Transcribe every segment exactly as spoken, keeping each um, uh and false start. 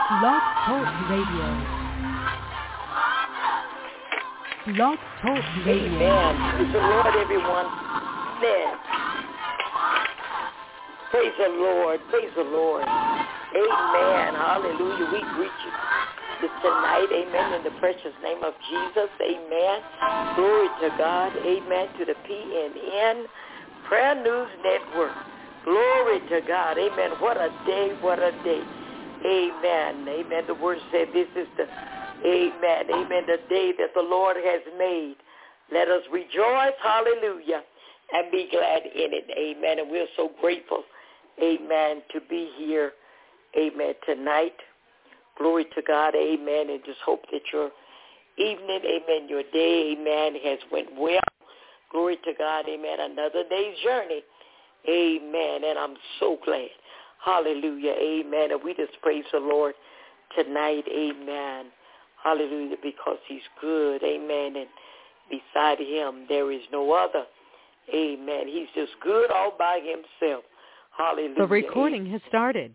Blog Talk Radio. Blog Talk Radio. Amen. Praise the Lord, everyone. Amen. Praise the Lord. Praise the Lord. Amen. Hallelujah. We greet you this tonight. Amen. In the precious name of Jesus. Amen. Glory to God. Amen. To the P N N Prayer News Network. Glory to God. Amen. What a day. What a day. Amen. Amen. The word said this is the, amen, amen, the day that the Lord has made. Let us rejoice, hallelujah, and be glad in it. Amen. And we're so grateful, amen, to be here, amen, tonight. Glory to God, amen, and just hope that your evening, amen, your day, amen, has went well. Glory to God, amen, another day's journey, amen, and I'm so glad. Hallelujah, amen. And we just praise the Lord tonight, amen. Hallelujah, because he's good, amen. And beside him, there is no other, amen. He's just good all by himself. Hallelujah. The recording amen. Has started.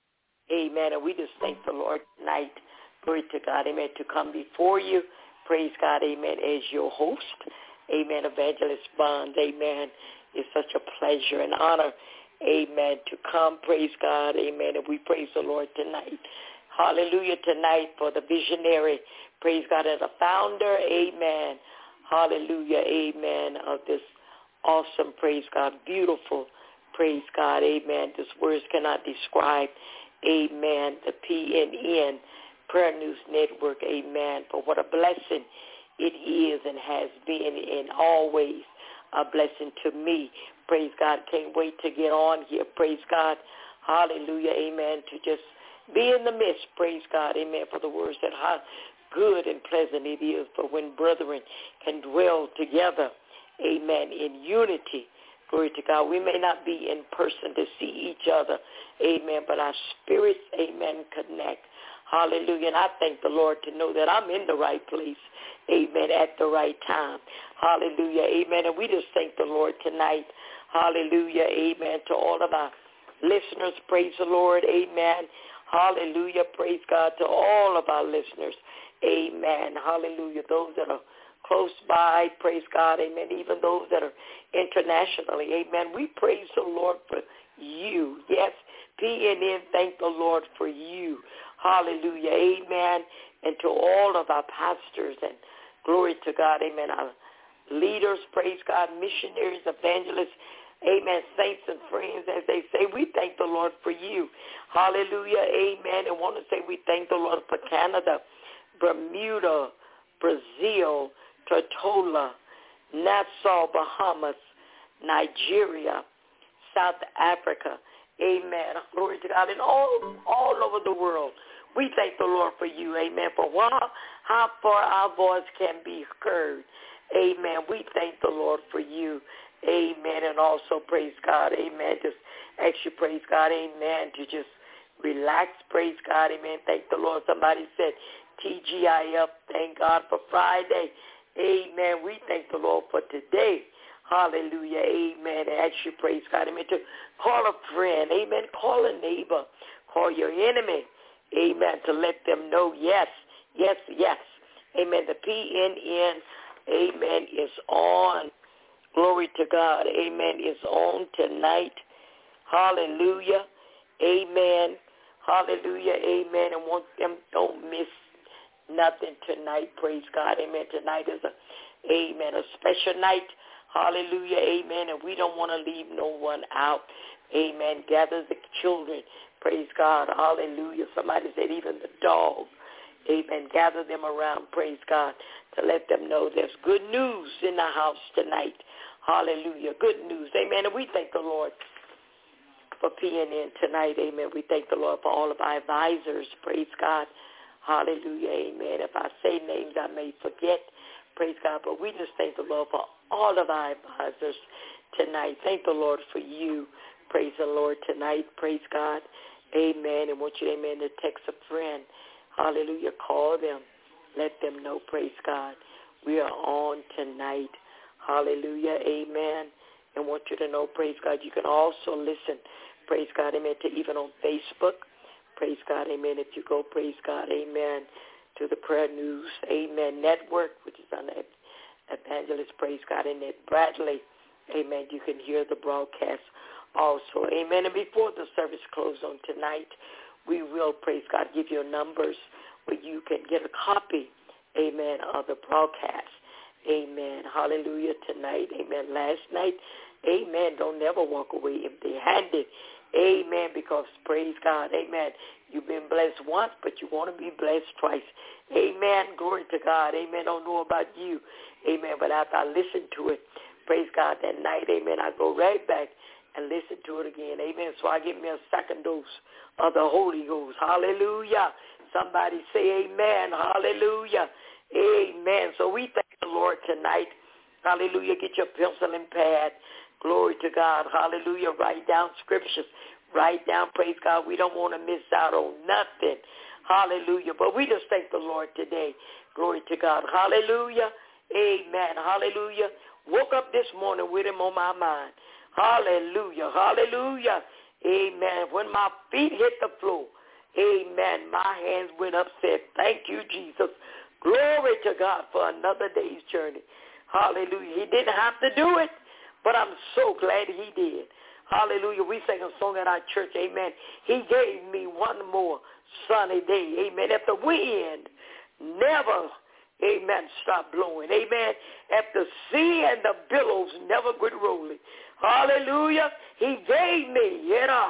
Amen. And we just thank the Lord tonight, glory to God, amen, to come before you. Praise God, amen, as your host, amen, Evangelist Bonds, amen. It's such a pleasure and honor, amen, to come, praise God, amen, and we praise the Lord tonight. Hallelujah tonight for the visionary, praise God, and the founder, amen, hallelujah, amen, of this awesome, praise God, beautiful, praise God, amen, this words cannot describe, amen, the P N N Prayer News Network, amen, for what a blessing it is and has been and always a blessing to me. Praise God. Can't wait to get on here. Praise God. Hallelujah. Amen. To just be in the midst. Praise God. Amen. For the words that how good and pleasant it is for when brethren can dwell together. Amen. In unity. Glory to God. We may not be in person to see each other. Amen. But our spirits, amen, connect. Hallelujah. And I thank the Lord to know that I'm in the right place. Amen. At the right time. Hallelujah. Amen. And we just thank the Lord tonight. Hallelujah. Amen. To all of our listeners, praise the Lord. Amen. Hallelujah. Praise God to all of our listeners. Amen. Hallelujah. Those that are close by, praise God. Amen. Even those that are internationally. Amen. We praise the Lord for you. Yes. P N N, thank the Lord for you. Hallelujah. Amen. And to all of our pastors and glory to God. Amen. Our leaders, praise God, missionaries, evangelists, amen, saints and friends, as they say, we thank the Lord for you. Hallelujah. Amen. And want to say we thank the Lord for Canada, Bermuda, Brazil, Tortola, Nassau, Bahamas, Nigeria, South Africa. Amen. Glory to God. And all, all over the world. We thank the Lord for you. Amen. For while, how far our voice can be heard. Amen. We thank the Lord for you. Amen. And also praise God. Amen. Just ask you, praise God. Amen. To just relax. Praise God. Amen. Thank the Lord. Somebody said T G I F. Thank God for Friday. Amen. We thank the Lord for today. Hallelujah. Amen. And ask you, praise God. Amen. To call a friend. Amen. Call a neighbor. Call your enemy. Amen. To let them know, yes, yes, yes. Amen. The P N N, amen, is on. Glory to God. Amen. Is on tonight. Hallelujah. Amen. Hallelujah. Amen. And want them, don't miss nothing tonight. Praise God. Amen. Tonight is a, amen, a special night. Hallelujah. Amen. And we don't want to leave no one out. Amen. Gather the children. Praise God. Hallelujah. Somebody said even the dog. Amen. Gather them around. Praise God. To let them know there's good news in the house tonight. Hallelujah. Good news. Amen. And we thank the Lord for P N N tonight. Amen. We thank the Lord for all of our advisors. Praise God. Hallelujah. Amen. If I say names, I may forget. Praise God. But we just thank the Lord for all of our advisors tonight. Thank the Lord for you. Praise the Lord tonight. Praise God. Amen. And want you, amen, to text a friend. Hallelujah. Call them. Let them know. Praise God. We are on tonight. Hallelujah. Amen. And want you to know, praise God, you can also listen, praise God, amen, to even on Facebook. Praise God, amen. If you go, praise God, amen, to the Prayer News, amen, network, which is on the Evangelist, praise God, and Ned Bradley, amen, you can hear the broadcast also, amen. And before the service closes on tonight, we will, praise God, give you numbers where you can get a copy, amen, of the broadcast, amen. Hallelujah, tonight, amen. Last night, amen, don't never walk away empty-handed, amen, because, praise God, amen, you've been blessed once, but you want to be blessed twice, amen. Glory to God, amen. Don't know about you, amen, but after I listened to it, praise God, that night, amen, I go right back and listen to it again, amen. So I give me a second dose of the Holy Ghost, hallelujah. Somebody say amen, hallelujah, amen. So we thank the Lord tonight, hallelujah. Get your pencil and pad, glory to God, hallelujah. Write down scriptures, write down, praise God. We don't want to miss out on nothing, hallelujah. But we just thank the Lord today, glory to God, hallelujah, amen, hallelujah. Woke up this morning with him on my mind, hallelujah, hallelujah, amen. When my feet hit the floor, amen, my hands went up, said, thank you, Jesus. Glory to God for another day's journey. Hallelujah. He didn't have to do it, but I'm so glad he did. Hallelujah. We sang a song at our church, amen. He gave me one more sunny day, amen. If the wind never, amen, stop blowing, amen. If the sea and the billows never quit rolling, hallelujah, he gave me, you know,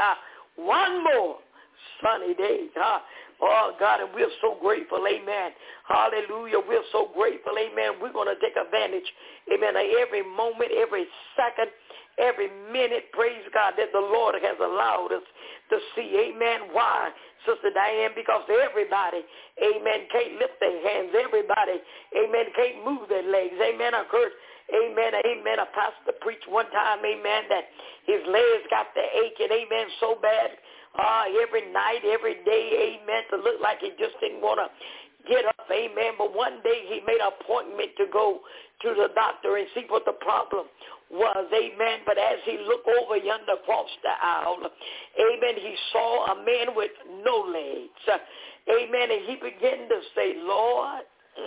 one more sunny day. Huh? Oh, God, and we're so grateful, amen. Hallelujah, we're so grateful, amen. We're going to take advantage, amen, of every moment, every second, every minute, praise God, that the Lord has allowed us to see, amen. Why, Sister Diane? Because everybody, amen, can't lift their hands. Everybody, amen, can't move their legs, amen. I heard, amen, amen, a pastor preached one time, amen, that his legs got the aching, amen, so bad. Uh, every night, every day, amen, to look like he just didn't want to get up, amen. But one day he made an appointment to go to the doctor and see what the problem was, amen. But as he looked over yonder across the aisle, amen, he saw a man with no legs, amen. And he began to say, Lord,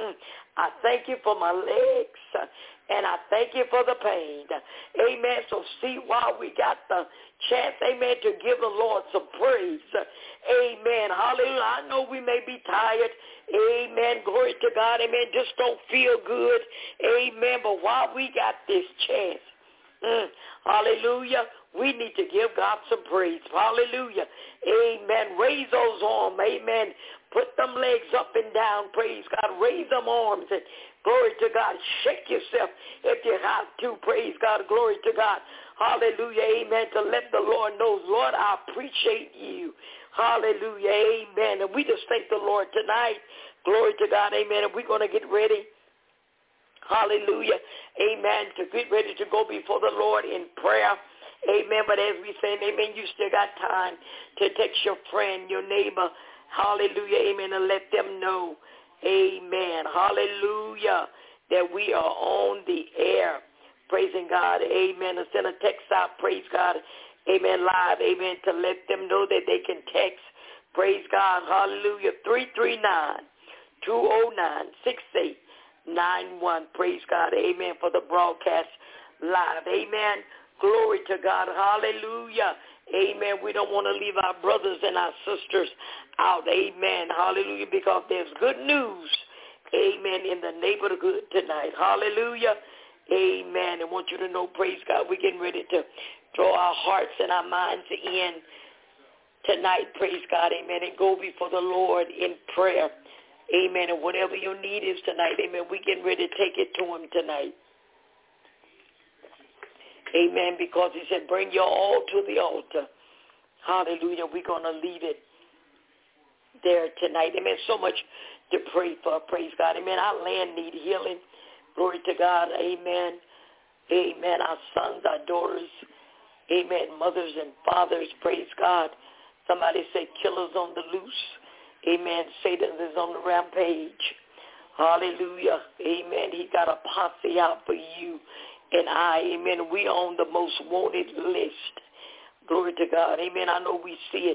I thank you for my legs, and I thank you for the pain. Amen. So see why we got the chance, amen, to give the Lord some praise. Amen. Hallelujah. I know we may be tired. Amen. Glory to God. Amen. Just don't feel good. Amen. But while we got this chance, mm, hallelujah, we need to give God some praise. Hallelujah. Amen. Raise those arms. Amen. Put them legs up and down. Praise God. Raise them arms and glory to God. Shake yourself if you have to. Praise God. Glory to God. Hallelujah. Amen. To let the Lord know, Lord, I appreciate you. Hallelujah. Amen. And we just thank the Lord tonight. Glory to God. Amen. And we're going to get ready. Hallelujah. Amen. To get ready to go before the Lord in prayer. Amen. But as we say, amen, you still got time to text your friend, your neighbor. Hallelujah. Amen. And let them know. Amen. Hallelujah. That we are on the air. Praising God. Amen. And send a text out. Praise God. Amen. Live. Amen. To let them know that they can text. Praise God. Hallelujah. three three nine, two oh nine, six eight nine one. Praise God. Amen. For the broadcast live. Amen. Glory to God. Hallelujah. Amen. We don't want to leave our brothers and our sisters out. Amen. Hallelujah. Because there's good news. Amen. In the neighborhood tonight. Hallelujah. Amen. I want you to know, praise God, we're getting ready to draw our hearts and our minds in tonight. Praise God. Amen. And go before the Lord in prayer. Amen. And whatever your need is tonight, amen, we're getting ready to take it to him tonight. Amen. Because he said, bring your all to the altar. Hallelujah. We're going to leave it there tonight. Amen. So much to pray for. Praise God. Amen. Our land need healing. Glory to God. Amen. Amen. Our sons, our daughters. Amen. Mothers and fathers. Praise God. Somebody say killers on the loose. Amen. Satan is on the rampage. Hallelujah. Amen. He got a posse out for you and I. Amen. We on the most wanted list. Glory to God. Amen. I know we see it.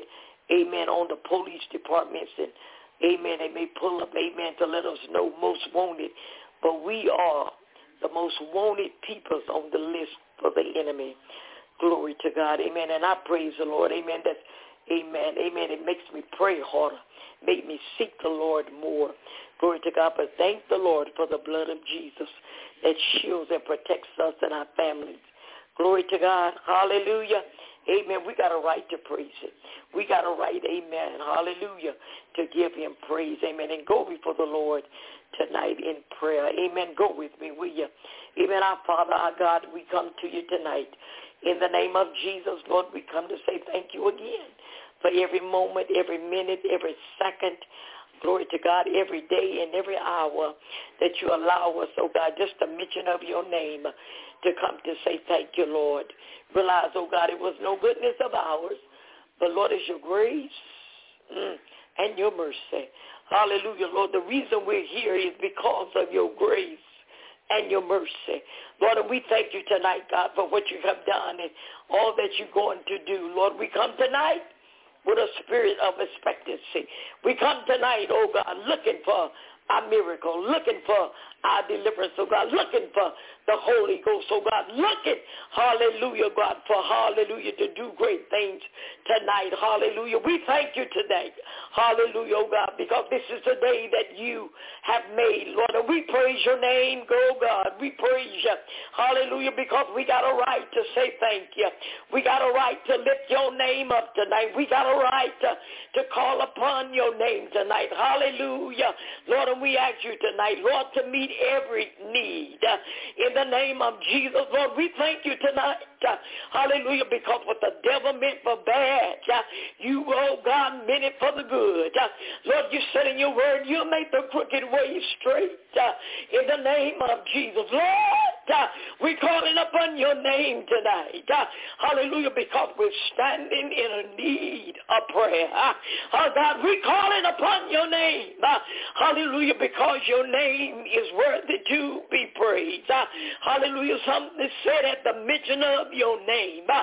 amen, on the police departments, and, amen, they may pull up, amen, to let us know most wanted. But we are the most wanted peoples on the list for the enemy. Glory to God, amen. And I praise the Lord, amen, that, amen, amen, it makes me pray harder, make me seek the Lord more. Glory to God, but thank the Lord for the blood of Jesus that shields and protects us and our families. Glory to God, hallelujah. Amen. We got a right to praise it. We got a right, amen, hallelujah, to give him praise, amen, and go before the Lord tonight in prayer. Amen. Go with me, will you? Amen. Our Father, our God, we come to you tonight. In the name of Jesus, Lord, we come to say thank you again for every moment, every minute, every second. Glory to God, every day and every hour that you allow us, oh God, just a mention of your name to come to say thank you, Lord. Realize, oh God, it was no goodness of ours, but Lord, it's your grace mm, and your mercy. Hallelujah, Lord. The reason we're here is because of your grace and your mercy. Lord, and we thank you tonight, God, for what you have done and all that you're going to do. Lord, we come tonight with a spirit of expectancy. We come tonight, oh God, looking for our miracle, looking for our deliverance, oh God, looking for the Holy Ghost, oh God, looking, hallelujah, God, for hallelujah, to do great things tonight, hallelujah. We thank you today, hallelujah, oh God, because this is the day that you have made, Lord, and we praise your name, oh God, we praise you, hallelujah, because we got a right to say thank you. We got a right to lift your name up tonight. We got a right to, to call upon your name tonight, hallelujah, Lord, and we ask you tonight, Lord, to meet every need uh, in the name of Jesus. Lord, we thank you tonight, uh, hallelujah, because what the devil meant for bad, uh, you, oh God, meant it for the good. Uh, Lord, you said in your word, you'll make the crooked way straight uh, in the name of Jesus. Lord, uh, we're calling upon your name tonight, uh, hallelujah, because we're standing in a need of prayer. Uh, oh God, we're calling upon your name, uh, hallelujah, because your name is worthy to be praised. Uh, hallelujah. Something said at the mention of your name. Uh,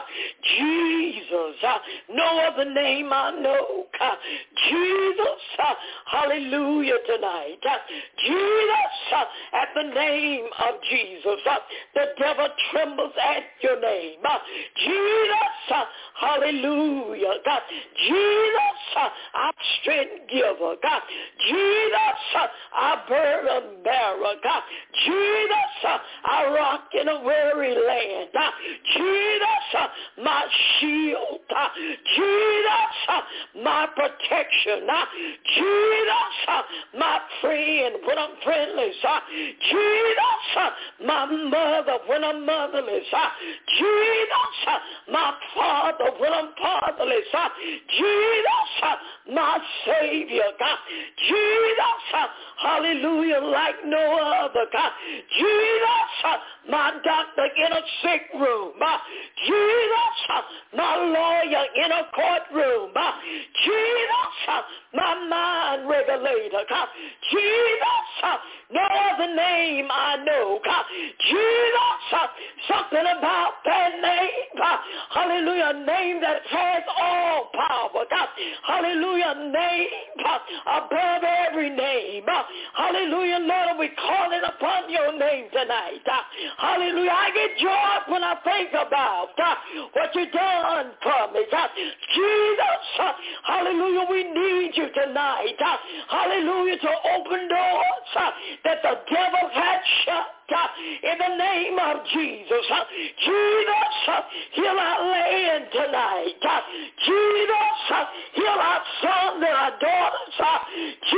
Jesus. Uh, no other name I know. Uh, Jesus. Uh, hallelujah tonight. Uh, Jesus. Uh, at the name of Jesus. Uh, the devil trembles at your name. Uh, Jesus. Uh, hallelujah. God. Jesus. Uh, our strength giver. God. Jesus. Uh, our burden bearer, God. Jesus, uh, I rock in a weary land. Uh, Jesus, uh, my shield. Uh, Jesus, uh, my protection. Uh, Jesus, uh, my friend when I'm friendless. Uh, Jesus, uh, my mother when I'm motherless. Uh, Jesus, uh, my father when I'm fatherless. Uh, Jesus, uh, my Savior, God. Jesus, uh, hallelujah, like no other, God. Jesus, my doctor in a sick room. Jesus, my lawyer in a courtroom. Jesus, my mind regulator, God. Jesus, no other name I know, God. Jesus, something about that name. Hallelujah, a name that has all power, God. Hallelujah, name above every name. Hallelujah, Lord, we're calling upon your name tonight. Hallelujah, I get joy when I think about what you've done for me. Jesus, hallelujah, we need you tonight. Hallelujah, to open doors that the devil had shut. In the name of Jesus. Jesus, heal our land tonight. Jesus, heal our sons and our daughters.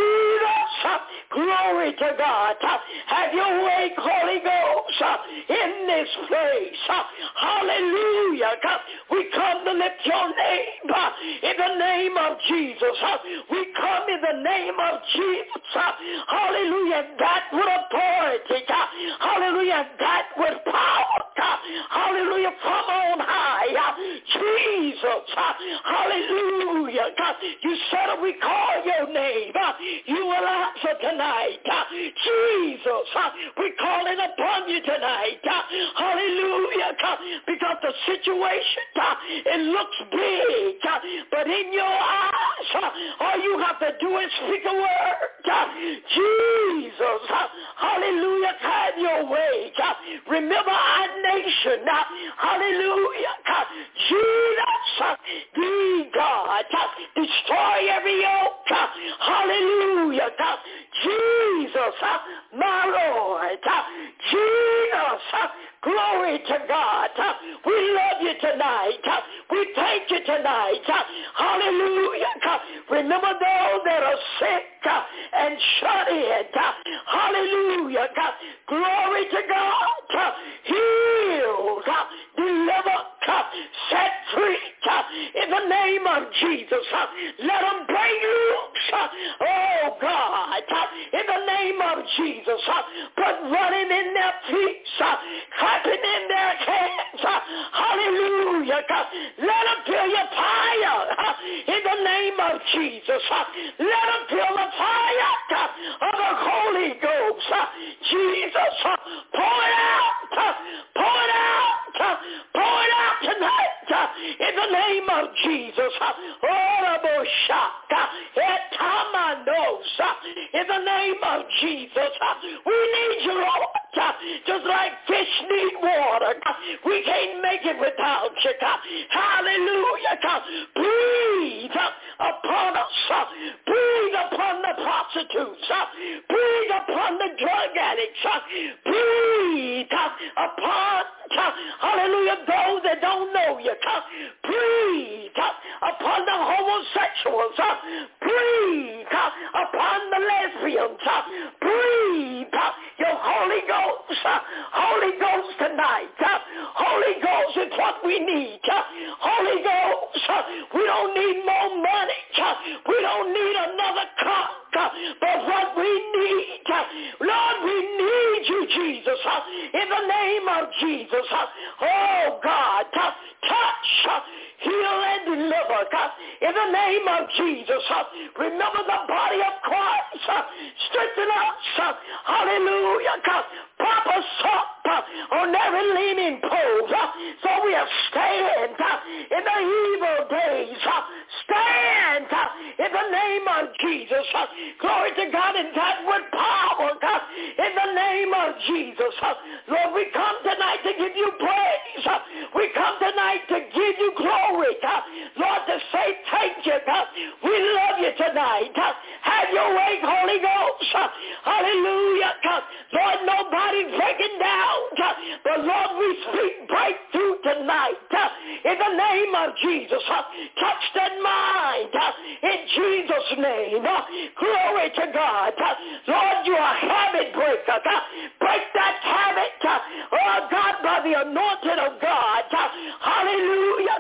Jesus, glory to God. Have your way, Holy Ghost, in this place. Hallelujah. We come to lift your name in the name of Jesus. We come in the name of Jesus. Hallelujah. That with authority. Hallelujah, that with power, hallelujah, from on high. Jesus, Jesus, hallelujah, God, you said if we call your name, you will answer tonight. Jesus, we're calling upon you tonight. Hallelujah, God, because the situation, it looks big, but in your eyes, all you have to do is speak a word. Jesus, hallelujah, have your way. Remember our nation. Hallelujah, God. Jesus, the God, destroy every yoke. Hallelujah, God. Jesus, my Lord. Jesus, glory to God. We love you tonight. We thank you tonight. Hallelujah. Remember those that are sick and shut in. Hallelujah. Glory to God. Heal, deliver, set free in the name of Jesus. Let them break loose. Oh God, in the name of Jesus. Put running in their feet, clapping in their hands. Hallelujah. Let them feel your fire in the name of Jesus. Let them feel the fire of the Holy Ghost. Jesus, pour it out. Pour it out. Pour it out tonight in the name of Jesus. In the name of Jesus. We need you, Lord. Just like fish need water. We can't make it without you. Hallelujah. Breathe upon us. Breathe upon the prostitutes. Breathe upon the drug addicts. Breathe upon, hallelujah, those that don't know you. Breathe upon the homosexuals. Breathe upon the lesbians. Breathe your Holy Ghost. Holy Ghost tonight. Holy Ghost is what we need. Holy Ghost, we don't need more money. We don't need another car. But what we need, Lord, we need you, Jesus, in the name of Jesus. Oh, God, touch, heal, and deliver, God, in the name of Jesus. Remember the body of Christ. Strengthen us. Hallelujah, God. Prop us up on every leaning pole so we'll stand in the evil days. Stand in the name of Jesus. Glory to God, and that with power, God, in the name of Jesus. Lord, we come tonight to give you praise. We come tonight to give you glory, God. Lord, to say thank you, God. We love you tonight. Have your way, Holy Ghost. Hallelujah, God. Lord, nobody's breaking down, God. But Lord, we speak breakthrough tonight in the name of Jesus. Touch that mind in Jesus' name. Glory to God. Lord, you are a habit breaker. Break that habit, oh God, by the anointing of God. Hallelujah.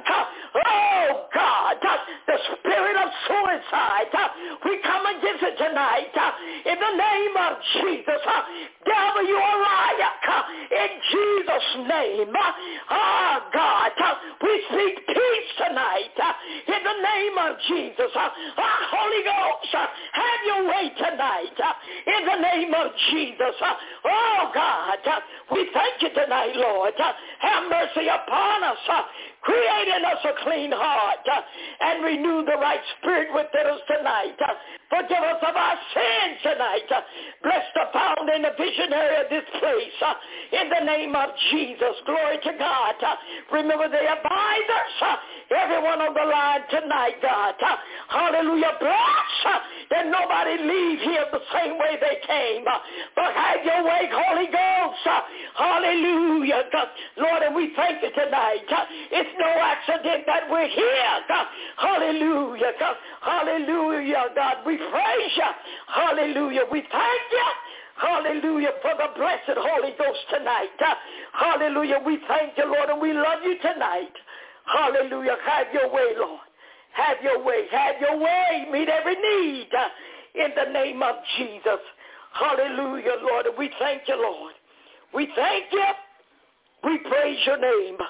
Oh God, the spirit of suicide, we come against it tonight in the name of Jesus. Devil, you are a liar in Jesus' name. Oh God, we speak peace tonight in the name of Jesus. Oh, Holy Ghost, have your way tonight in the name of Jesus. Oh God, we thank you tonight, Lord. Have mercy upon us. Create in us a clean heart and renew the right spirit within us tonight. Forgive us of our sins tonight. Bless the founder and the visionary of this place. In the name of Jesus, glory to God. Remember the advisors, everyone on the line tonight, God. Hallelujah. Bless that nobody leave here the same way they came. But have your way, Holy Ghost. Hallelujah. Lord, and we thank you tonight. It's no accident that we're here. Hallelujah. Hallelujah, God. We praise you. Hallelujah. We thank you. Hallelujah, for the blessed Holy Ghost tonight. Hallelujah. We thank you, Lord, and we love you tonight. Hallelujah. Have your way, Lord. Have your way. Have your way. Meet every need in the name of Jesus. Hallelujah, Lord. And we thank you, Lord. We thank you. We praise your name.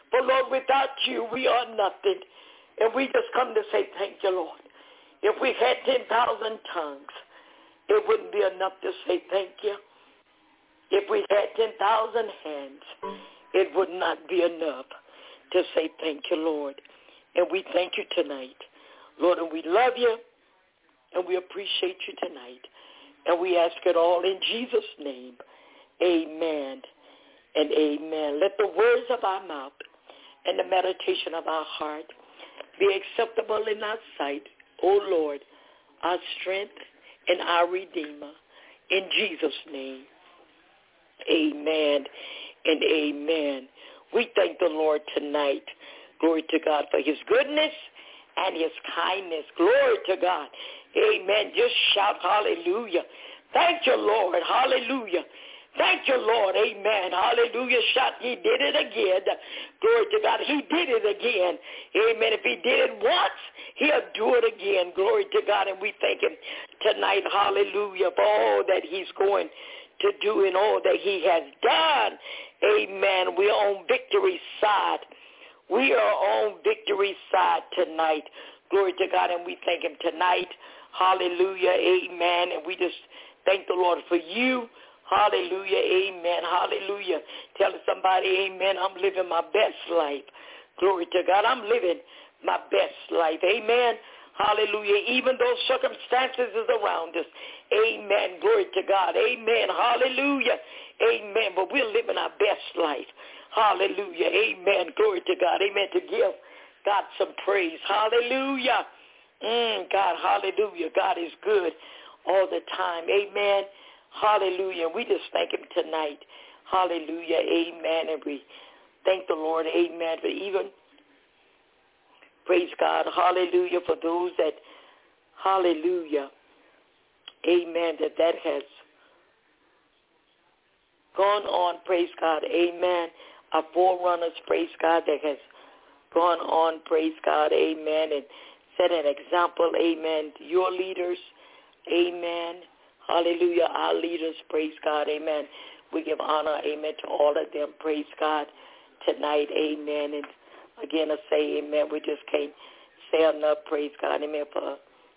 For, Lord, without you, we are nothing. And we just come to say thank you, Lord. If we had ten thousand tongues, it wouldn't be enough to say thank you. If we had ten thousand hands, it would not be enough to say thank you, Lord. And we thank you tonight, Lord, and we love you, and we appreciate you tonight. And we ask it all in Jesus' name. Amen and amen. Let the words of our mouth and the meditation of our heart be acceptable in our sight, O Lord, our strength and our Redeemer. In Jesus' name, amen and amen. We thank the Lord tonight, glory to God, for his goodness and his kindness. Glory to God. Amen. Just shout hallelujah. Thank you, Lord. Hallelujah. Thank you, Lord. Amen. Hallelujah. Shout, he did it again. Glory to God. He did it again. Amen. If he did it once, he'll do it again. Glory to God. And we thank him tonight. Hallelujah. For all that he's going to do and all that he has done. Amen. We are on victory's side. We are on victory's side tonight. Glory to God. And we thank him tonight. Hallelujah. Amen. And we just thank the Lord for you. Hallelujah. Amen. Hallelujah. Tell somebody, amen, I'm living my best life. Glory to God. I'm living my best life. Amen. Hallelujah. Even though circumstances is around us. Amen. Glory to God. Amen. Hallelujah. Amen. But we're living our best life. Hallelujah. Amen. Glory to God. Amen. To give God some praise. Hallelujah. Mm, God, hallelujah. God is good all the time. Amen. Hallelujah. We just thank him tonight. Hallelujah. Amen. And we thank the Lord. Amen. For even, praise God. Hallelujah. For those that, hallelujah. Amen. That that has gone on. Praise God. Amen. Our forerunners. Praise God. That has gone on. Praise God. Amen. And set an example. Amen. To your leaders. Amen. Hallelujah. Our leaders, praise God, amen. We give honor, amen, to all of them, praise God, tonight, amen. And again, I say, amen, we just can't say enough, praise God, amen, for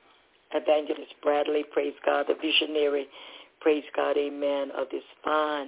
Evangelist Bradley, praise God, the visionary, praise God, amen, of this fine,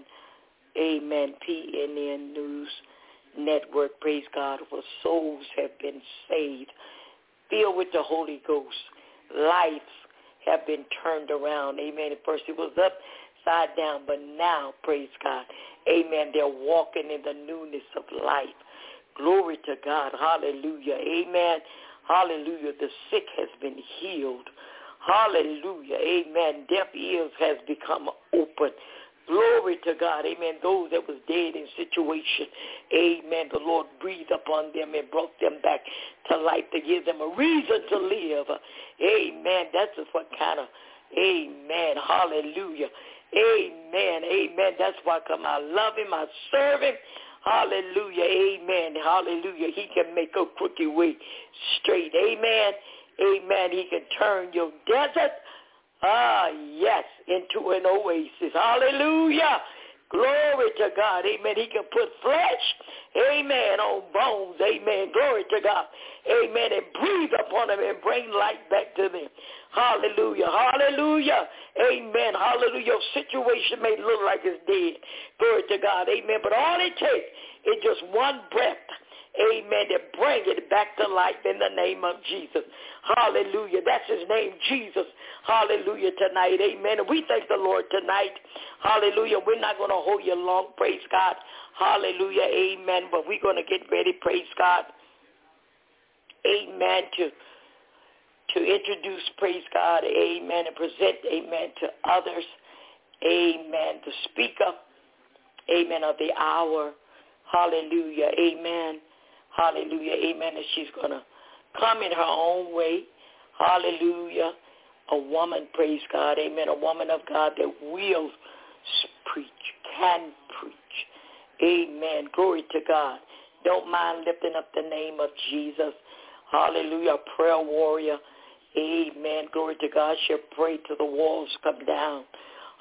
amen, P N N News Network, praise God, where souls have been saved, filled with the Holy Ghost, life have been turned around. Amen. At first it was upside down, but now, praise God, amen, they're walking in the newness of life. Glory to God. Hallelujah. Amen. Hallelujah. The sick has been healed. Hallelujah. Amen. Deaf ears has become open. Glory to God. Amen. Those that was dead in situation, amen, the Lord breathed upon them and brought them back to life to give them a reason to live. Amen. That's what kind of, amen, hallelujah. Amen, amen. That's why I come. I love him. I serve him. Hallelujah, amen, hallelujah. He can make a crooked way straight. Amen, amen. He can turn your desert, Ah, yes, into an oasis. Hallelujah. Glory to God. Amen. He can put flesh, amen, on bones. Amen. Glory to God. Amen. And breathe upon them and bring life back to them. Hallelujah. Hallelujah. Amen. Hallelujah. Your situation may look like it's dead. Glory to God. Amen. But all it takes is just one breath. Amen. To bring it back to life in the name of Jesus. Hallelujah. That's his name, Jesus. Hallelujah tonight. Amen. And we thank the Lord tonight. Hallelujah. We're not going to hold you long. Praise God. Hallelujah. Amen. But we're going to get ready. Praise God. Amen. To, to introduce, praise God. Amen. And present, amen, to others. Amen. The speaker, amen, of the hour. Hallelujah. Amen. Hallelujah. Amen. And she's going to come in her own way. Hallelujah. A woman, praise God. Amen. A woman of God that will preach, can preach. Amen. Glory to God. Don't mind lifting up the name of Jesus. Hallelujah. A prayer warrior. Amen. Glory to God. She'll pray till the walls come down.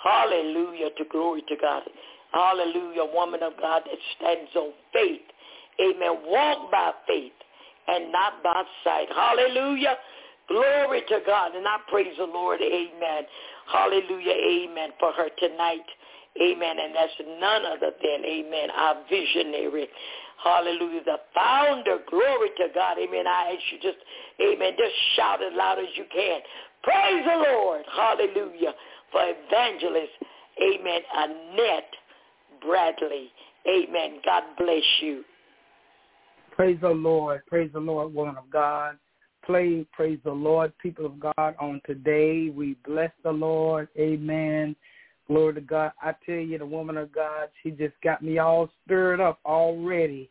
Hallelujah. To glory to God. Hallelujah. Woman of God that stands on faith. amen, walk by faith and not by sight. Hallelujah. Glory to God. And I praise the Lord. Amen. Hallelujah. Amen. For her tonight. Amen. And that's none other than, amen, our visionary. Hallelujah. The founder. Glory to God. Amen. I ask you just, amen, just shout as loud as you can. Praise the Lord. Hallelujah. For evangelist, amen, Annette Bradley. Amen. God bless you. Praise the Lord. Praise the Lord, woman of God. Play, praise the Lord, people of God, on today. We bless the Lord. Amen. Glory to God. I tell you, the woman of God, she just got me all stirred up already.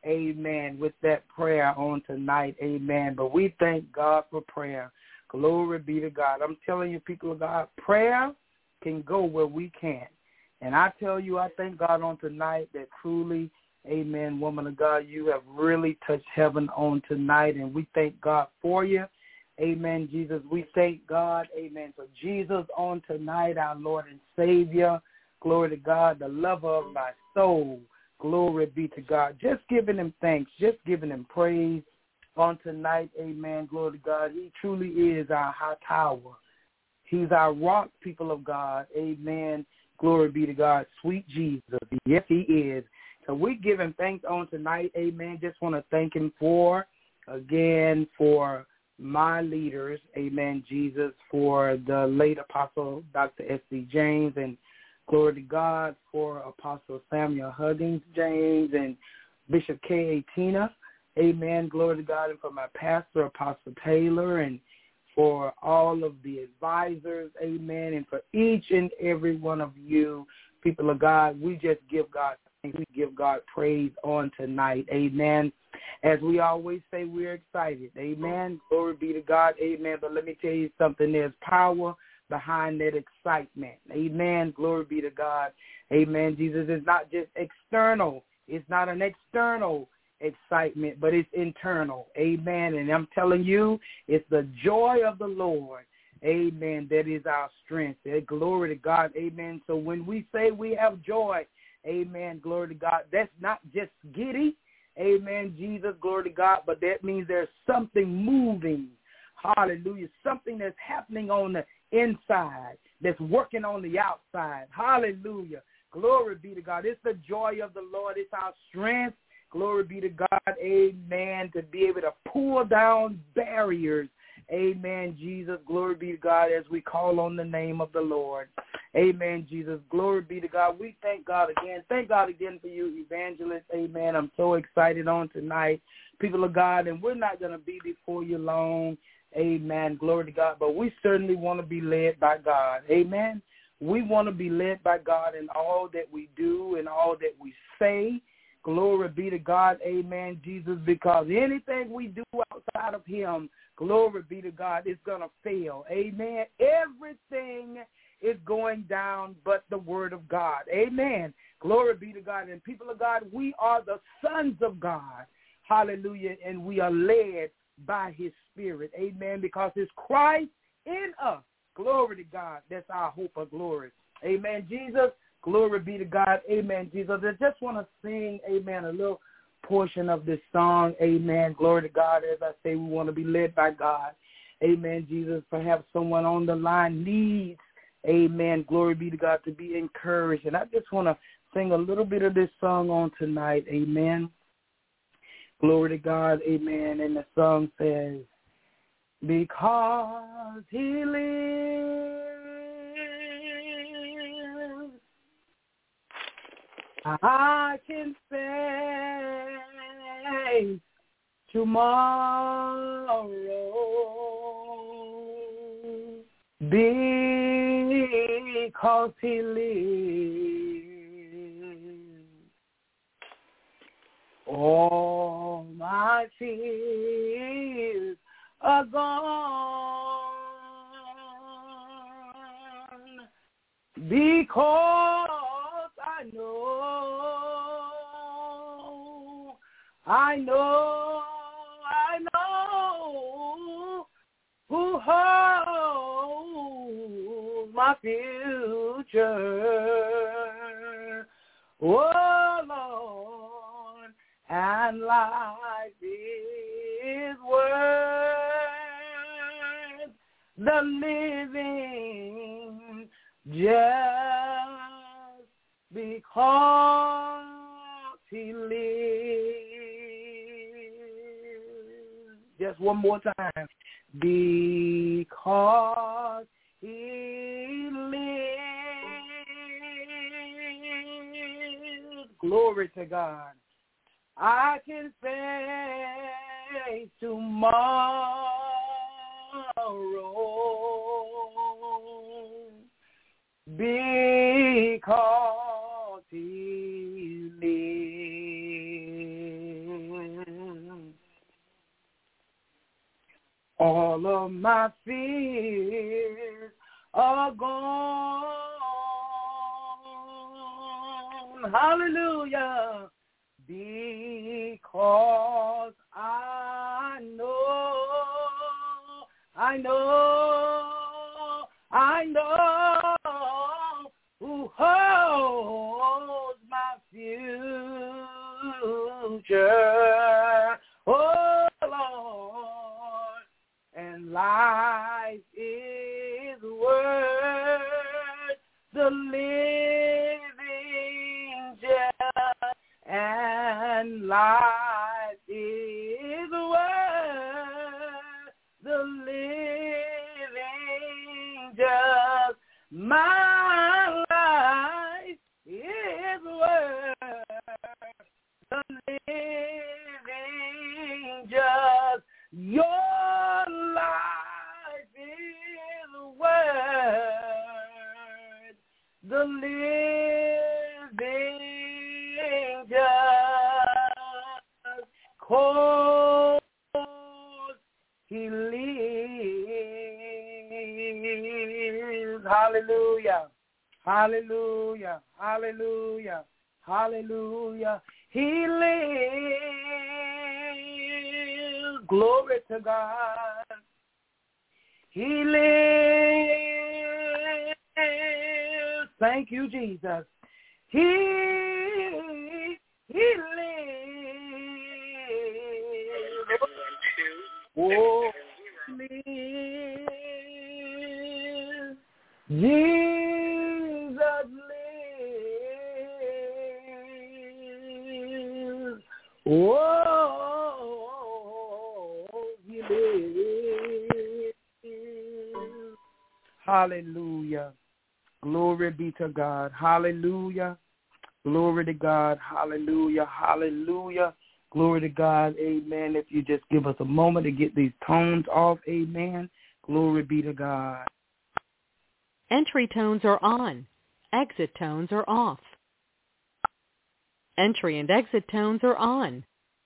Amen. With that prayer on tonight. Amen. But we thank God for prayer. Glory be to God. I'm telling you, people of God, prayer can go where we can't. And I tell you, I thank God on tonight that truly, amen, woman of God, you have really touched heaven on tonight, and we thank God for you. Amen, Jesus. We thank God, amen, for Jesus on tonight, our Lord and Savior. Glory to God, the lover of my soul. Glory be to God. Just giving him thanks, just giving him praise on tonight. Amen, glory to God. He truly is our high tower. He's our rock, people of God. Amen. Glory be to God. Sweet Jesus. Yes, he is. So we give him thanks on tonight. Amen. Just want to thank him for, again, for my leaders. Amen, Jesus, for the late Apostle Doctor S C James, and glory to God for Apostle Samuel Huggins James and Bishop K A Tina. Amen. Glory to God. And for my pastor, Apostle Taylor, and for all of the advisors. Amen. And for each and every one of you, people of God, we just give God thanks. We give God praise on tonight. Amen. As we always say, we're excited. Amen. Glory be to God. Amen. But let me tell you something. There's power behind that excitement. Amen. Glory be to God. Amen. Jesus is not just external. It's not an external excitement, but it's internal. Amen. And I'm telling you, it's the joy of the Lord. Amen. That is our strength. Glory to God. Amen. So when we say we have joy, amen, glory to God, that's not just giddy. Amen, Jesus, glory to God, but that means there's something moving. Hallelujah. Something that's happening on the inside that's working on the outside. Hallelujah. Glory be to God. It's the joy of the Lord. It's our strength. Glory be to God. Amen. To be able to pull down barriers. Amen, Jesus. Glory be to God as we call on the name of the Lord. Amen, Jesus. Glory be to God. We thank God again. Thank God again for you, evangelist. Amen. I'm so excited on tonight, people of God, and we're not going to be before you long. Amen. Glory to God. But we certainly want to be led by God. Amen. We want to be led by God in all that we do and all that we say. Glory be to God. Amen, Jesus, because anything we do outside of him, glory be to God, is going to fail. Amen. Everything is going down but the word of God. Amen. Glory be to God. And people of God, we are the sons of God. Hallelujah. And we are led by his spirit. Amen. Because it's Christ in us. Glory to God. That's our hope of glory. Amen, Jesus. Glory be to God. Amen, Jesus. I just want to sing, amen, a little portion of this song. Amen. Glory to God. As I say, we want to be led by God. Amen, Jesus. Perhaps someone on the line needs, amen, glory be to God, to be encouraged. And I just want to sing a little bit of this song on tonight. Amen. Glory to God. Amen. And the song says, because he lives, I can face tomorrow, because he lives. All my fears are gone, because I know, I know, I know who holds my future. Oh, Lord, and and life is worth the living just because he lives. Just one more time. Because he lives. Glory to God. I can face tomorrow because he lives. All of my fears are gone. Hallelujah. Because I know, I know, I know who holds my future. Oh, Lord, and life is worth the living just, and life is worth the living just. My life is worth the living just. Your life is worth the living just. 'Cause he lives. Hallelujah. Hallelujah. Hallelujah. Hallelujah. He lives. Glory to God. He lives. Thank you, Jesus. He, he lives. Oh, lives. Jesus lives. Oh, he lives. Hallelujah. Glory be to God. Hallelujah. Glory to God. Hallelujah. Hallelujah. Glory to God. Amen. If you just give us a moment to get these tones off. Amen. Glory be to God. Entry tones are on. Exit tones are off. Entry and exit tones are on.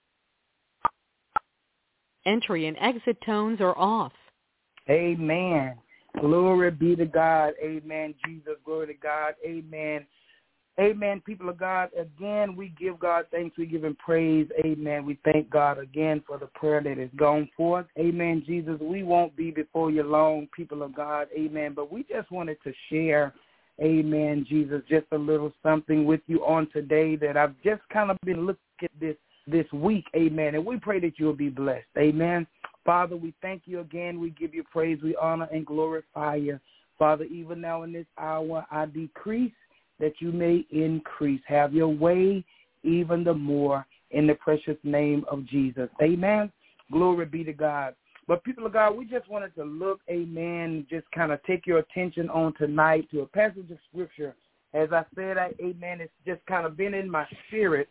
Entry and exit tones are off. Amen. Glory be to God. Amen. Jesus, glory to God. Amen. Amen, people of God. Again, we give God thanks. We give him praise. Amen. We thank God again for the prayer that has gone forth. Amen, Jesus. We won't be before you long, people of God. Amen. But we just wanted to share, amen, Jesus, just a little something with you on today that I've just kind of been looking at this this week. Amen. And we pray that you'll be blessed. Amen. Father, we thank you again. We give you praise. We honor and glorify you. Father, even now in this hour, I decrease that you may increase. Have your way even the more in the precious name of Jesus. Amen. Glory be to God. But people of God, we just wanted to look, amen, just kind of take your attention on tonight to a passage of scripture. As I said, I, amen, it's just kind of been in my spirit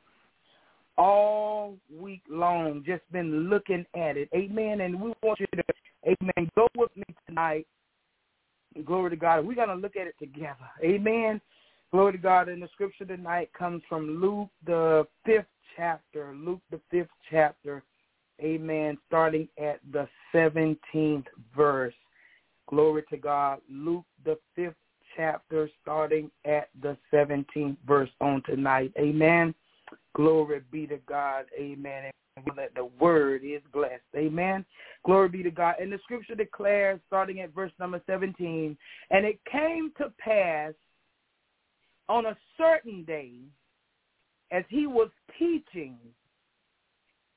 all week long, just been looking at it. Amen. And we want you to, amen, go with me tonight. Glory to God. We're going to look at it together. Amen. Glory to God. And the scripture tonight comes from Luke, the fifth chapter. Luke, the fifth chapter. Amen. Starting at the seventeenth verse. Glory to God. Luke, the fifth chapter, starting at the seventeenth verse on tonight. Amen. Glory be to God. Amen. And that the word is blessed. Amen. Glory be to God. And the scripture declares, starting at verse number seventeen, and it came to pass on a certain day, as he was teaching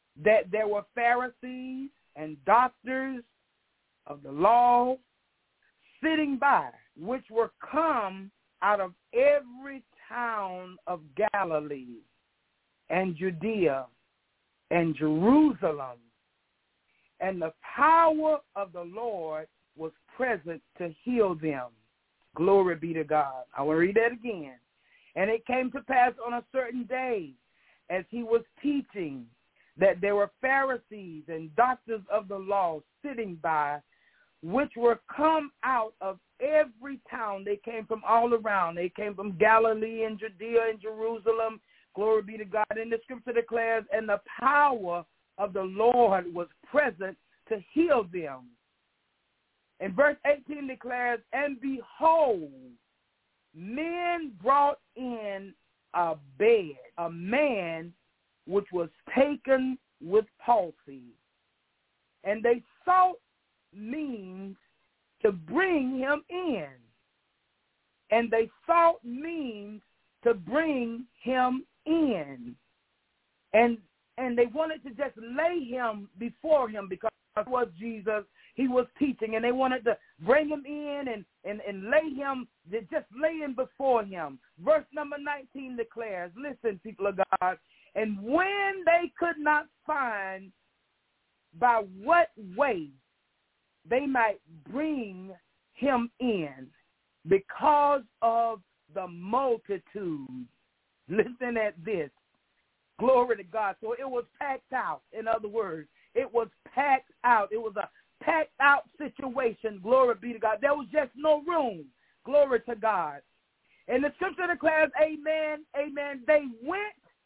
that there were Pharisees and doctors of the law sitting by, which were come out of every town of Galilee and Judea and Jerusalem, and the power of the Lord was present to heal them. Glory be to God. I will read that again. And it came to pass on a certain day, as he was teaching, that there were Pharisees and doctors of the law sitting by, which were come out of every town. They came from all around. They came from Galilee and Judea and Jerusalem. Glory be to God. And the scripture declares, and the power of the Lord was present to heal them. And verse eighteen declares, and behold, men brought in a bed, a man which was taken with palsy, and they sought means to bring him in. And they sought means to bring him in. And and they wanted to just lay him before him, because it was Jesus. He was teaching, and they wanted to bring him in and, and, and lay him, just lay him before him. Verse number nineteen declares, listen, people of God, and when they could not find by what way they might bring him in because of the multitude. Listen at this. Glory to God. So it was packed out. In other words, it was packed out. It was a packed out situation. Glory be to God. There was just no room. Glory to God. And the scripture declares, amen, amen, they went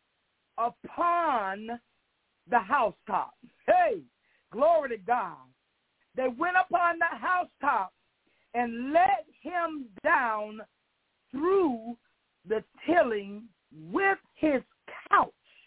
upon the housetop. Hey, glory to God. They went upon the housetop and let him down through the tilling with his couch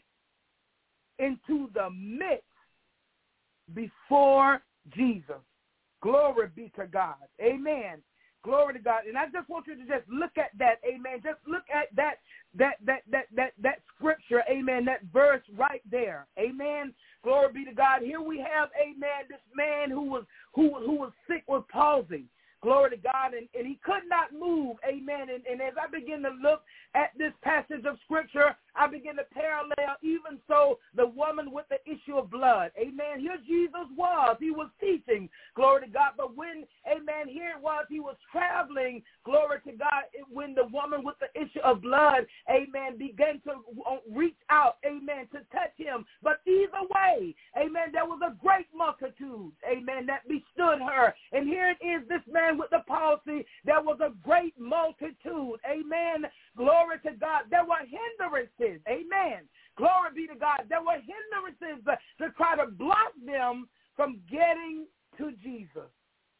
into the midst before Jesus. Glory be to God. Amen. Glory to God. And I just want you to just look at that. Amen. Just look at that that that that that that scripture. Amen. That verse right there. Amen. Glory be to God. Here we have, amen, this man who was who who was sick with palsy. Glory to God. And, and he could not move. Amen. And, and as I begin to look at this passage of scripture, I begin to parallel even so the woman with the issue of blood. Amen. Here Jesus was. He was teaching. Glory to God. But when, amen, here it was, he was traveling. Glory to God. When the woman with the issue of blood, amen, began to reach out, amen, to touch him. But either way, amen, there was a great multitude, amen, that bestood her. And here it is, this man with the palsy, there was a great multitude. Amen. Glory to God. There were hindrances. Amen. Glory be to God. There were hindrances to, to try to block them from getting to Jesus.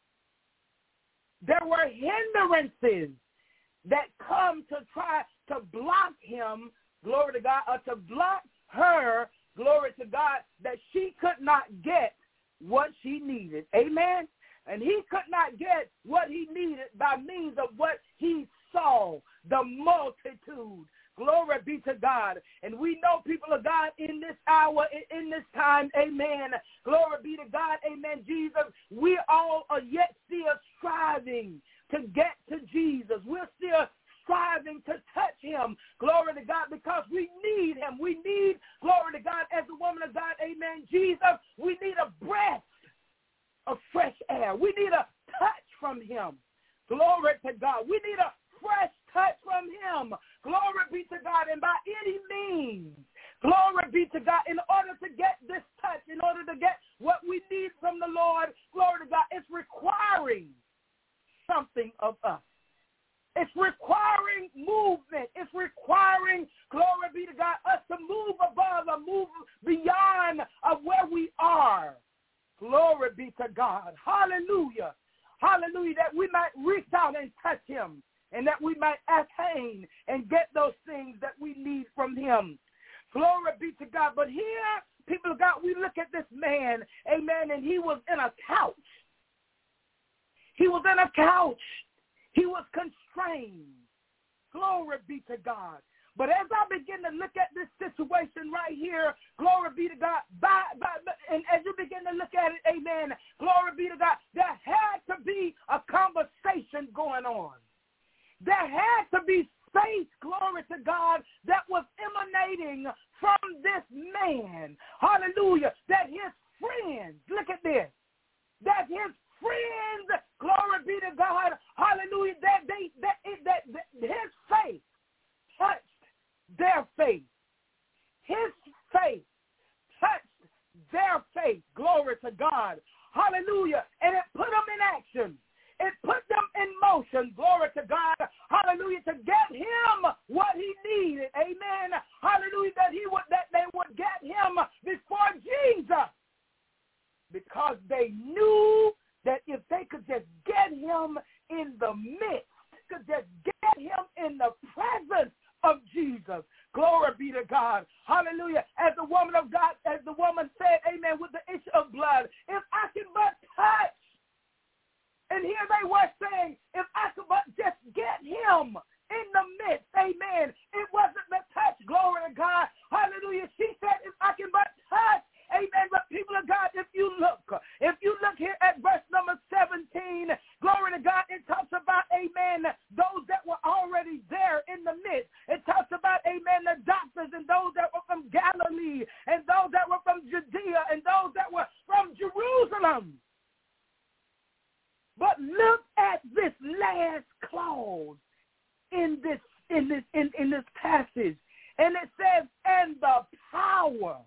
There were hindrances that come to try to block him, glory to God, or to block her, glory to God, that she could not get what she needed. Amen. And he could not get what he needed by means of what he saw, the multitude. Glory be to God. And we know, people of God, in this hour, in this time, amen, glory be to God, amen, Jesus, we all are yet still striving to get to Jesus. We're still striving to touch him, glory to God, because we need him. We need, glory to God, as a woman of God, amen, Jesus, we need a breath of fresh air. We need a touch from him. Glory to God. We need a fresh touch from him. Glory be to God. And by any means, glory be to God, in order to get this touch, in order to get what we need from the Lord, glory to God, it's requiring something of us. It's requiring movement. It's requiring, glory be to God, us to move above or move beyond of where we are. Glory be to God. Hallelujah. Hallelujah. That we might reach out and touch him, and that we might attain and get those things that we need from him. Glory be to God. But here, people of God, we look at this man, amen, and he was in a couch. He was in a couch. He was constrained. Glory be to God. But as I begin to look at this situation right here, glory be to God, by, by, and as you begin to look at it, amen, glory be to God, there had to be a conversation going on. There had to be faith, glory to God, that was emanating from this man. Hallelujah. That his friends, look at this, that his friends, glory be to God, hallelujah, that they that, that, that his faith touched their faith. His faith touched their faith, glory to God, hallelujah, and it put them in action. It put them in motion, glory to God, hallelujah, to get him what he needed, amen, hallelujah, that he would that they would get him before Jesus, because they knew that if they could just get him in the midst, could just get him in the presence of Jesus. Glory be to God. Hallelujah. As the woman of God, as the woman said, amen, with the issue of blood, if I can but touch, and here they were saying, if I could but just get him in the midst, amen. It wasn't the touch, glory to God. Hallelujah. She said, if I can but touch, amen. But people of God, if you look, if you look here at verse number seventeen, glory to God, it talks about, amen, those that were already there in the midst. It talks about, amen, the doctors and those that were from Galilee and those that were from Judea and those that were from Jerusalem. But look at this last clause in this in this in, in this passage. And it says, and the power.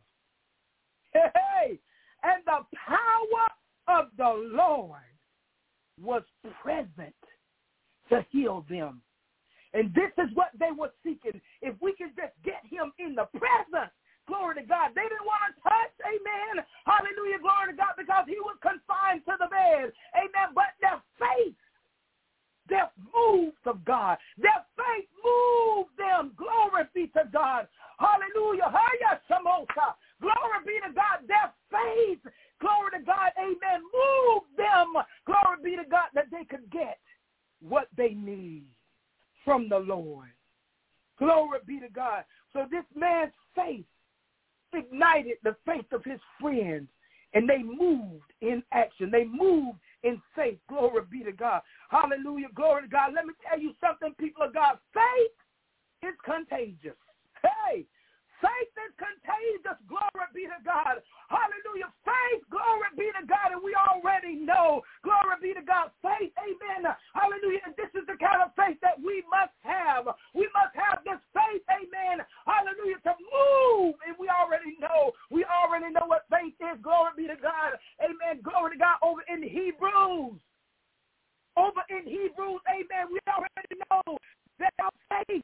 Hey, and the power of the Lord was present to heal them. And this is what they were seeking. If we could just get him in the presence, glory to God. They didn't want to touch, amen, hallelujah, glory to God, because he was confined to the bed, amen. But their faith, their moves of God, their faith moved them, glory be to God, hallelujah, glory be to God, their faith, glory to God, amen, moved them, glory be to God, that they could get what they need from the Lord. Glory be to God. So this man's faith ignited the faith of his friends, and they moved in action. They moved in faith. Glory be to God. Hallelujah. Glory to God. Let me tell you something, people of God. Faith is contagious. Hey, faith is contagious. Glory be to God. Hallelujah. Faith, glory be to God. And we already know, glory be to God, faith, amen. Hallelujah. And this is the kind of faith that we must have. We must have this faith, amen. Hallelujah, to move. And we already know, we already know what faith is. Glory be to God. Amen. Glory to God. Over in Hebrews. Over in Hebrews, amen. We already know that our faith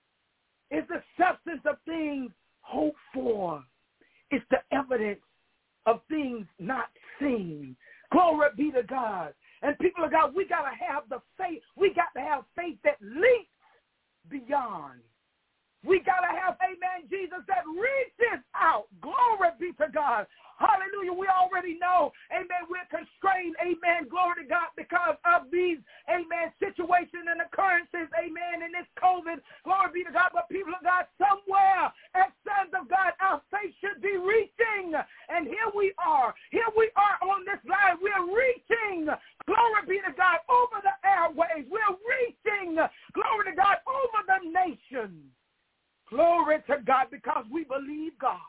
is the substance of things hoped for. It's the evidence of things not seen. Glory be to God. And people of God, we got to have the faith. We got to have faith that leaps beyond. We got to have, amen, Jesus, that reaches out. Glory be to God. Hallelujah. We already know, amen, we're constrained, amen, glory to God, because of these, amen, situations and occurrences, amen, in this COVID. Glory be to God. But people of God, somewhere as sons of God, our faith should be reaching. And here we are. Here we are on this line. We're reaching. Glory be to God, over the airways. We're reaching. Glory to God, over the nations. Glory to God, because we believe God.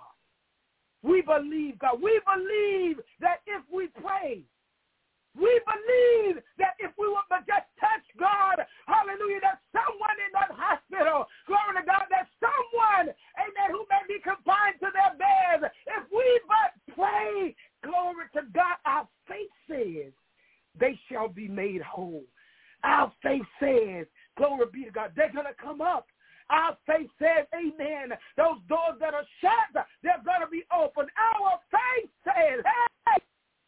We believe God. We believe that if we pray, we believe that if we would just touch God, hallelujah, that someone in that hospital, glory to God, that someone, amen, who may be confined to their bed, if we but pray, glory to God, our faith says they shall be made whole. Our faith says, glory be to God, they're going to come up. Our faith says, amen, those doors that are shut, they're going to be open. Our faith says, hey,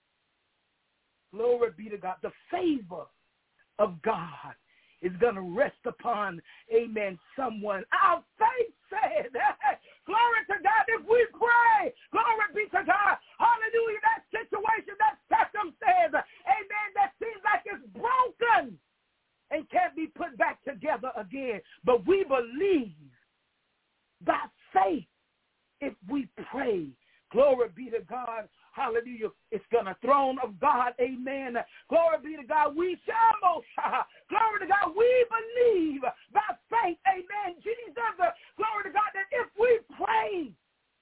glory be to God, the favor of God is going to rest upon, amen, someone. Our faith says, hey, glory to God, if we pray, glory be to God, hallelujah, that situation, that circumstance, amen, that seems like it's broken and can't be put back together again. But we believe by faith if we pray. Glory be to God. Hallelujah. It's going to throne of God. Amen. Glory be to God. We shall most. Glory to God. We believe by faith. Amen. Jesus. Glory to God that if we pray,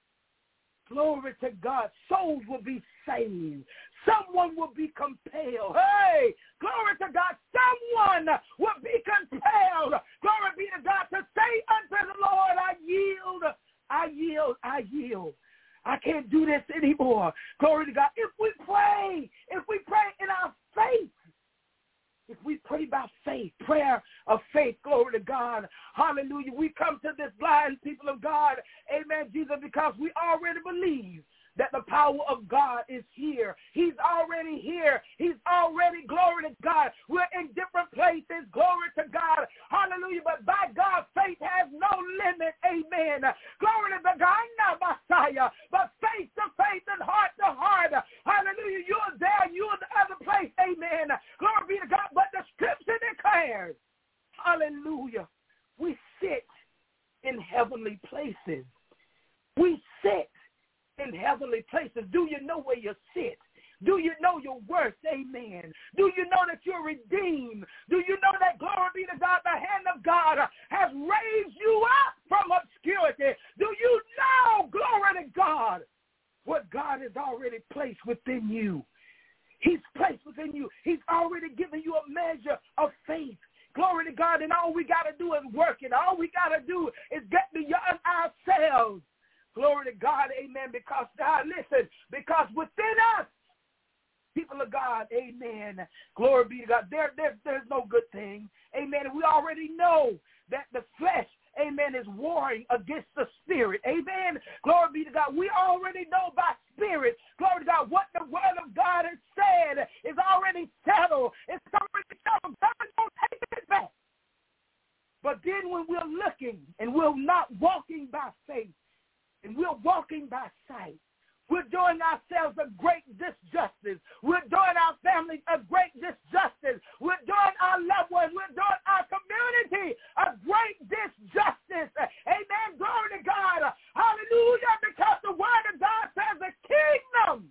glory to God, souls will be saved. Someone will be compelled. Hey, glory to God. Someone will be compelled. Glory be to God to say unto the Lord, I yield, I yield, I yield. I can't do this anymore. Glory to God. If we pray, if we pray in our faith, if we pray by faith, prayer of faith, glory to God. Hallelujah. We come to this blind people of God, amen, Jesus, because we already believe that the power of God is here. He's already here. He's already, glory to God. We're in different places, glory to God. Hallelujah. But by God, faith has no limit. Amen. Glory to God, not Messiah, but faith to faith and heart to heart. Hallelujah. You're there. You're in the other place. Amen. Glory be to God. But the scripture declares, hallelujah, we sit in heavenly places. We sit in heavenly places. Do you know where you sit? Do you know your worth? Amen. Do you know that you're redeemed? Do you know that, glory be to God, the hand of God has raised you up from obscurity? Do you know, glory to God, what God has already placed within you? He's placed within you. He's already given you a measure of faith. Glory to God, and all we got to do is work it. All we got to do is get beyond ourselves. Glory to God, amen, because God, listen, because within us, people of God, amen, glory be to God, there, there, there's no good thing, amen, and we already know that the flesh, amen, is warring against the spirit, amen, glory be to God. We already know by spirit, glory to God, what the word of God has said is already settled. It's already settled. God don't take it back. But then when we're looking and we're not walking by faith, and we're walking by sight, we're doing ourselves a great disjustice. We're doing our families a great disjustice. We're doing our loved ones, we're doing our community a great disjustice. Amen. Glory to God. Hallelujah. Because the word of God says the kingdom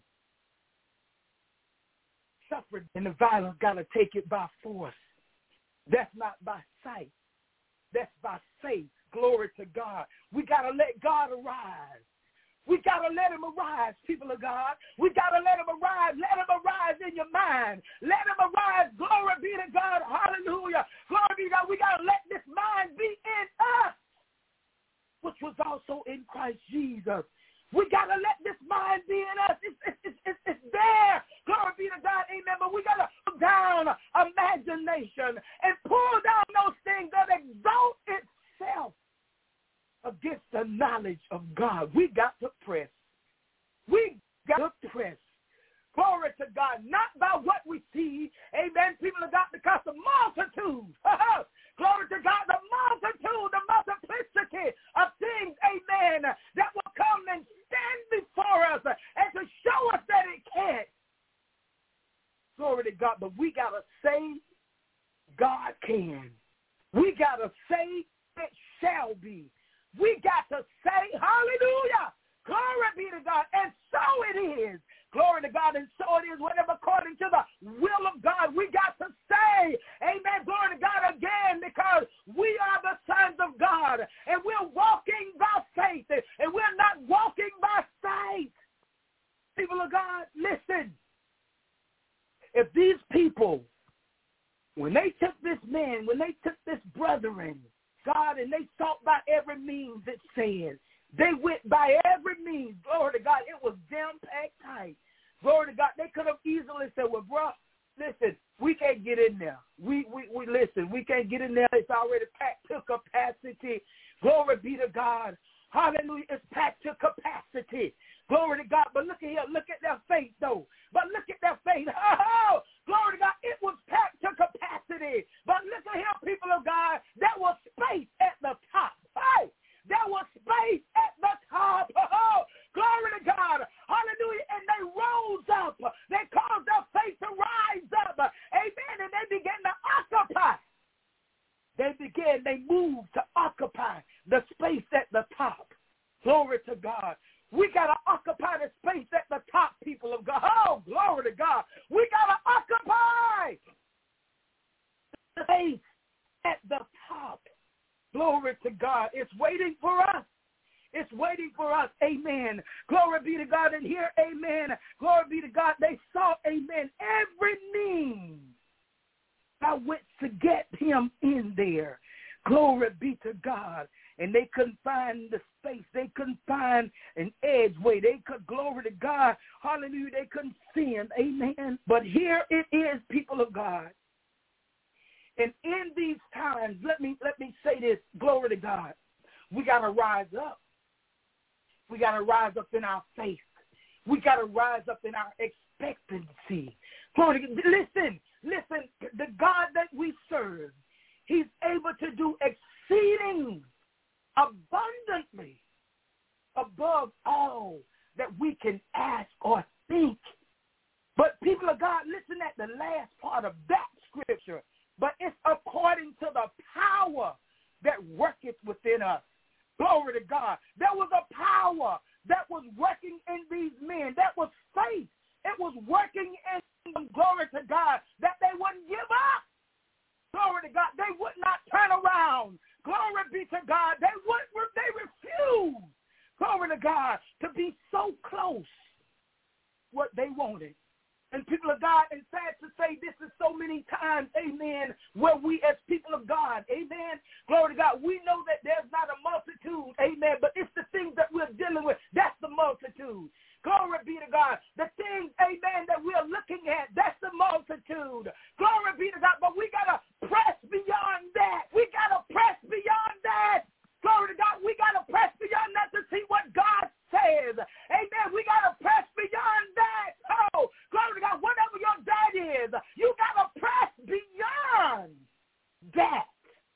suffered and the violence got to take it by force. That's not by sight. That's by faith. Glory to God. We got to let God arise. We got to let him arise, people of God. We got to let him arise. Let him arise in your mind. Let him arise. Glory be to God. Hallelujah. Glory be to God. We got to let this mind be in us, which was also in Christ Jesus. We got to let this mind be in us. It's, it's, it's, it's there. Glory be to God. Amen. But we got to pull down imagination and pull down those things that exalt itself against the knowledge of God. We got to press. We got to press. Glory to God. Not by what we see. Amen. People of God, because the multitude. Glory to God. The multitude, the multiplicity of things. Amen. That will come and stand before us and to show us that it can't. Glory to God. But we got to say God can. We got to say it shall be. We got to say, hallelujah, glory be to God, and so it is. Glory to God, and so it is, whatever according to the will of God. We got to say, amen, glory to God again, because we are the sons of God, and we're walking by faith, and we're not walking by sight. People of God, listen. If these people, when they took this man, when they took this brethren, God, and they sought by every means, it says. They went by every means. Glory to God. It was jam-packed tight. Glory to God. They could have easily said, well, bro, listen, we can't get in there. We, we, we listen, we can't get in there. It's already packed to capacity. Glory be to God. Hallelujah. It's packed to capacity. Glory to God. But look at here. Look at their faith, though. But look at their faith. Oh, glory to God. It was packed to capacity. But look at here, people of God. There was space at the top. Hey, there was space at the top. Oh, glory to God. Hallelujah. And they rose up. They caused their faith to rise up. Amen. And they began to occupy. They began, they moved to occupy the space at the top. Glory to God. We got to occupy the space at the top, people of God. Oh, glory to God. We got to occupy the space at the top. Glory to God. It's waiting for us. It's waiting for us. Amen. Glory be to God. And here, amen. Glory be to God. They saw, amen, every means by which to get him in there. Glory be to God. And they couldn't find the space. They couldn't find an edgeway. They could, glory to God. Hallelujah. They couldn't see him. Amen. But here it is, people of God. And in these times, let me let me say this, glory to God. We got to rise up. We got to rise up in our faith. We got to rise up in our expectancy. Glory to God. Listen, listen, the God that we serve, he's able to do exceeding abundantly above all that we can ask or think. But people of God, listen at the last part of that scripture. But it's according to the power that worketh within us. Glory to God. There was a power that was working in these men. That was faith. It was working in them, glory to God, that they wouldn't give up. Glory to God. They would not turn around. Glory be to God. They would. They refused. Glory to God, to be so close what they wanted. And people of God, and sad to say, this is so many times, amen, where we as people of God, amen, glory to God, we know that there's not a multitude, amen, but it's the things that we're dealing with, that's the multitude. Glory be to God. The things, amen, that we're looking at, that's the multitude. Glory be to God, but we got to press beyond that. We got to press beyond that. Glory to God, we got to press beyond that to see what God says. Amen. We got to press beyond that. Oh, glory to God, whatever your that is, you got to press beyond that.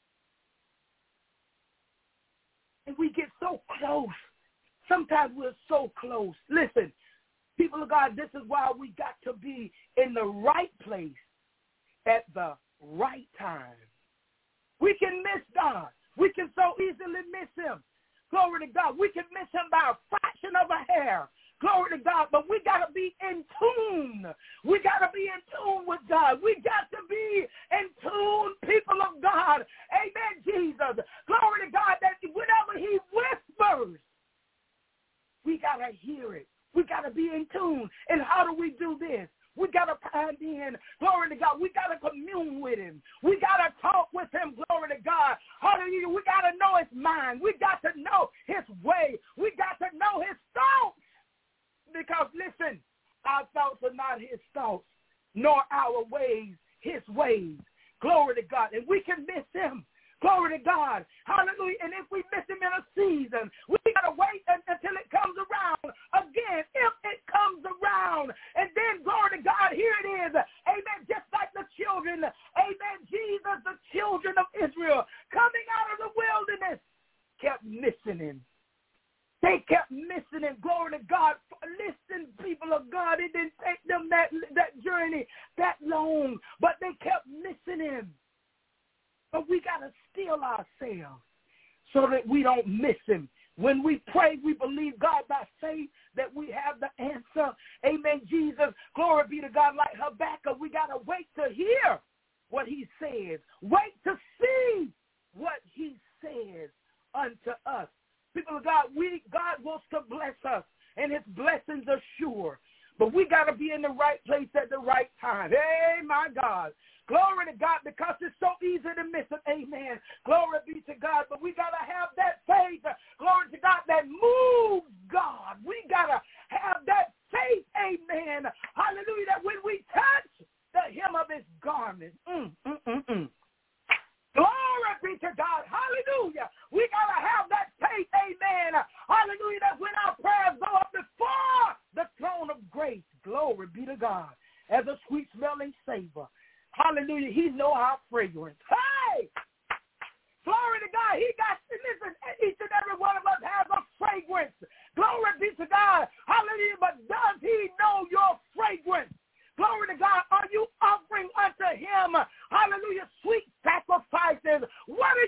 And we get so close. Sometimes we're so close. Listen, people of God, this is why we got to be in the right place at the right time. We can miss God. We can so easily miss him. Glory to God. We can miss him by a fraction of a hair. Glory to God. But we got to be in tune. We got to be in tune with God. We got to be in tune, people of God. Amen, Jesus. Glory to God, that whenever he whispers, we got to hear it. We got to be in tune. And how do we do this? We got to find in, glory to God. We got to commune with him. We got to talk with him, glory to God. Hallelujah. We got to know his mind. We got to know his way. We got to know his thoughts. Because, listen, our thoughts are not his thoughts, nor our ways his ways. Glory to God. And we can miss him. Glory to God. Hallelujah. And if we miss him in a season, we got to wait until it comes around again, if it comes around. And then, glory to God, here it is. Amen. Just like the children, amen, Jesus, the children of Israel, coming out of the wilderness, kept missing him. They kept missing him. Glory to God. Listen, people of God, it didn't take them that, that journey that long, but they kept missing him. But we got to still ourselves so that we don't miss him. When we pray, we believe God by faith that we have the answer. Amen, Jesus. Glory be to God. Like Habakkuk, we got to wait to hear what he says. Wait to see what he says unto us. People of God, we God wants to bless us, and his blessings are sure. But we got to be in the right place at the right time. Hey, my God. Glory to God, because it's so easy to miss it. Amen. Glory be to God. But we got to have that faith, glory to God, that moves God. We got to have that faith, amen. Hallelujah, that when we touch the hem of his garment, mm, mm, mm, mm. Glory be to God. Hallelujah. We got to have that faith, amen. Hallelujah, that when our prayers go up before the throne of grace, glory be to God, as a sweet smelling savor. Hallelujah. He know our fragrance. Hey! Glory to God. He got, listen, each and every one of us has a fragrance. Glory be to God. Hallelujah. But does he know your fragrance? Glory to God. Are you offering unto him, hallelujah, sweet sacrifices? What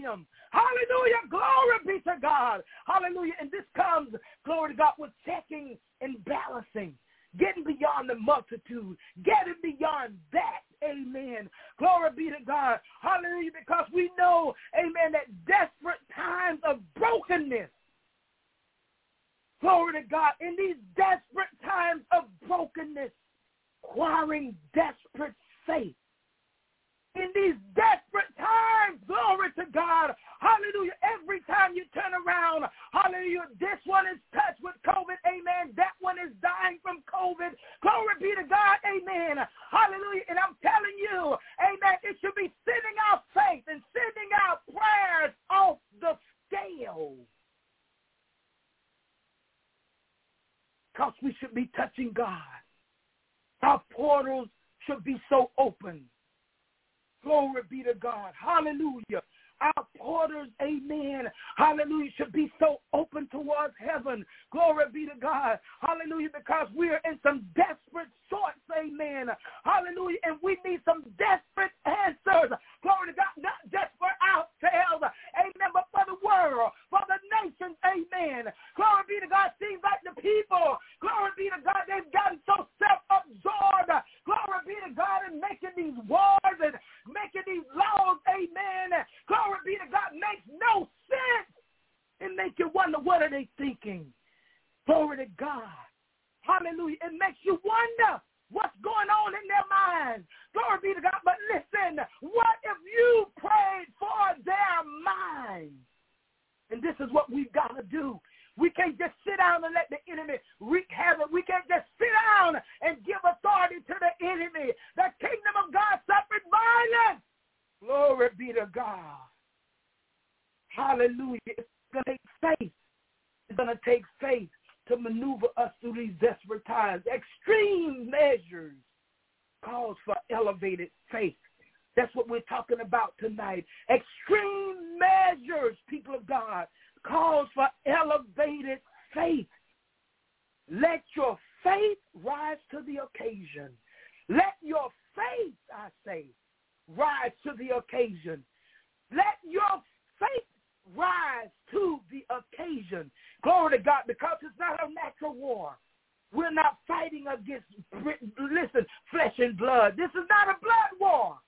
him. Hallelujah. Glory be to God. Hallelujah. And this comes, glory to God, with checking and balancing. Getting beyond the multitude. Getting beyond that. Amen. Glory be to God. Hallelujah. Because we know, amen, that desperate times of brokenness. Glory to God. In these desperate times of brokenness, requiring desperate faith. In these desperate times, glory to God, hallelujah, every time you turn around, hallelujah, this one is touched with COVID, amen, that one is dying from COVID, glory be to God, amen, hallelujah, and I'm telling you, amen, it should be sending out faith and sending out prayers off the scale, because we should be touching God. Our portals should be so open. Glory be to God. Hallelujah. Our portals, amen, hallelujah, should be so open towards heaven. Glory be to God. Hallelujah, because we are in some desperate sorts, amen. Hallelujah, and we need some desperate answers. Glory to God, not just for ourselves, amen, but for the world, for the nations, amen. Glory be to God. Seems like the people, glory be to God, they've gotten so self-absorbed. Glory be to God, in making these wars and making these laws, amen. Glory be to God, makes no sense. It makes you wonder, what are they thinking? Glory to God. Hallelujah. It makes you wonder what's going on in their minds. Glory be to God. But listen, what if you prayed for their minds? And this is what we've got to do. We can't just sit down and let the enemy wreak havoc. We can't just sit down and give authority to the enemy. The kingdom of God suffered violence. Glory be to God. Hallelujah. It's going to take faith. It's going to take faith to maneuver us through these desperate times. Extreme measures calls for elevated faith. That's what we're talking about tonight. Extreme measures, people of God, calls for elevated faith. Let your faith rise to the occasion. Let your faith, I say, rise to the occasion. Let your faith rise to the occasion. Glory to God, because it's not a natural war. We're not fighting against, listen, flesh and blood. This is not a blood war.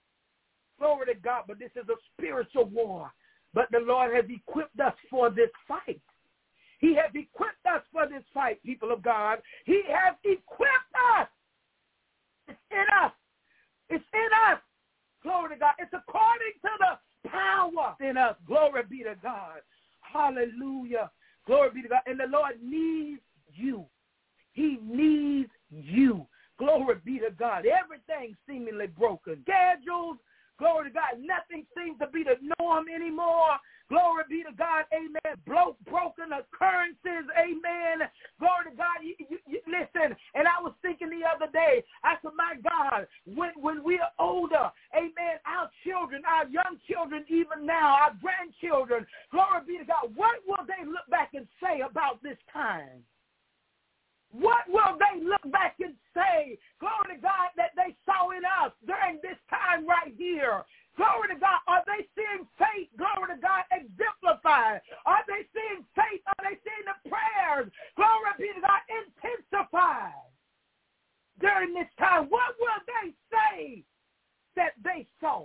Glory to God, but this is a spiritual war. But the Lord has equipped us for this fight. He has equipped us for this fight, people of God. He has equipped us. It's in us. It's in us. Glory to God. It's according to the power in us. Glory be to God. Hallelujah. Glory be to God. And the Lord needs you. He needs you. Glory be to God. Everything seemingly broken. Schedules. Glory to God. Nothing seems to be the norm anymore. Glory be to God. Amen. Bro- broken occurrences. Amen. Glory to God. You, you, you, listen, and I was thinking the other day, I said, my God, when, when we are older, amen, our children, our young children, even now, our grandchildren, glory be to God, what will they look back and say about this time? What will they look back and say, glory to God, that they saw in us during this time right here? Glory to God. Are they seeing faith, glory to God, exemplified? Are they seeing faith? Are they seeing the prayers, glory be to God, intensified during this time? What will they say that they saw?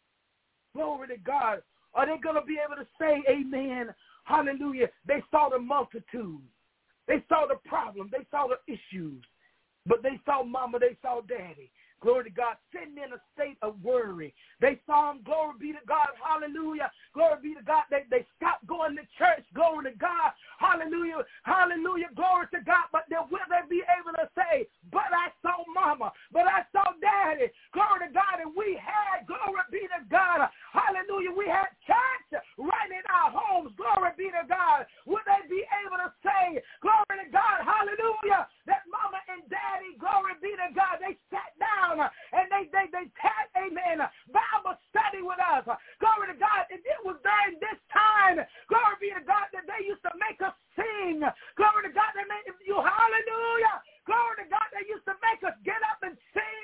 Glory to God. Are they going to be able to say, amen, hallelujah, they saw the multitude. They saw the problem. They saw the issues. But they saw mama. They saw daddy. Glory to God, sitting in a state of worry. They saw him, glory be to God, hallelujah. Glory be to God. They, they stopped going to church, glory to God, hallelujah, hallelujah, glory to God. But then will they be able to say, but I saw mama, but I saw daddy, glory to God, and we had, glory be to God, hallelujah, we had church right in our homes, glory be to God. Will they be able to say, glory to God, hallelujah, that mama and daddy, glory be to God, they sat down and they, they, they had, amen, Bible study with us. Glory to God. And it was during this time, glory be to God, that they used to make us sing. Glory to God, they made you, hallelujah. Glory to God, they used to make us get up and sing.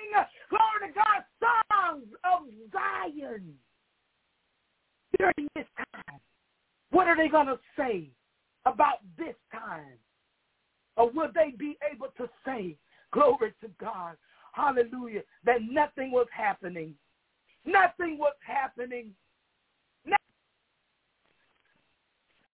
they going to say about this time? Or will they be able to say, glory to God, hallelujah, that nothing was happening? Nothing was happening.